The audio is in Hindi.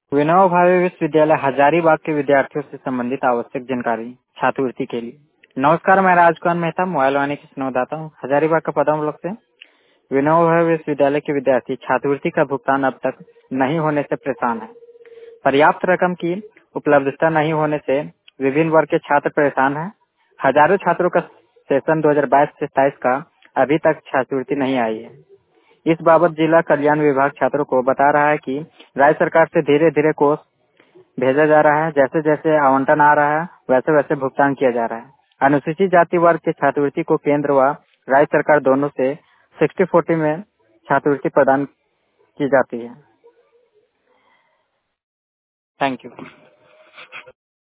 विनोबा भावे विश्वविद्यालय हजारीबाग के विद्यार्थियों से संबंधित आवश्यक जानकारी छात्रवृत्ति के लिए। नमस्कार, मैं राजकुमार मेहता मोबाइल वाणी की संवाददाता हूँ। हजारीबाग का पदम ब्लॉक से विनोबा भावे विश्वविद्यालय के विद्यार्थी छात्रवृत्ति का भुगतान अब तक नहीं होने से परेशान है। पर्याप्त रकम की उपलब्धता नहीं होने से विभिन्न वर्ग के छात्र परेशान हैं। हजारों छात्रों का सेशन 2022 से 27 का अभी तक छात्रवृत्ति नहीं आई है। इस बाबत जिला कल्याण विभाग छात्रों को बता रहा है कि राज्य सरकार से धीरे धीरे कोष भेजा जा रहा है। जैसे जैसे आवंटन आ रहा है वैसे वैसे भुगतान किया जा रहा है। अनुसूचित जाति वर्ग के छात्रवृत्ति को केंद्र व राज्य सरकार दोनों से 60-40 में छात्रवृत्ति प्रदान की जाती है। Thank you.